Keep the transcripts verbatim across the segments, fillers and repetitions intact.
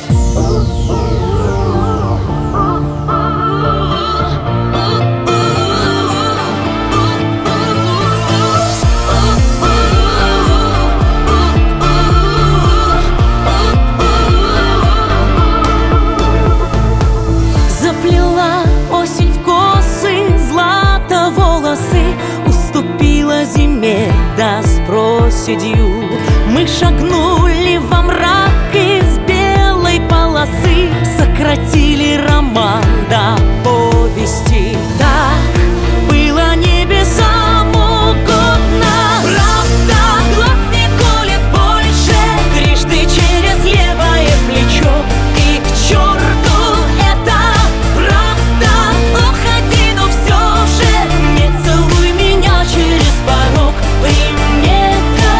Заплела осень в косы злато волосы, уступила зиме, да с проседью. Мы шагнули во мрак из белой полосы, сократили роман до повести. Так было небесам угодно. Правда, глаз не колет больше, трижды через левое плечо. И к черту это правда, уходи, но все же не целуй меня через порог. Примета.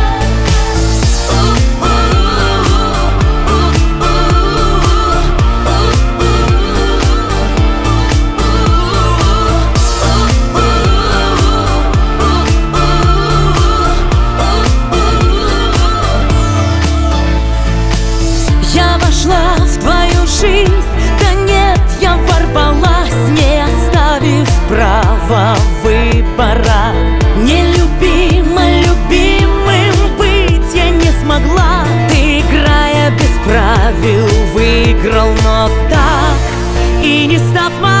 Я вошла в твою жизнь, да нет, я ворвалась, не оставив права выбора. Нелюбимо любимым быть я не смогла. Ты, играя без правил, выиграл, но так и не став моим.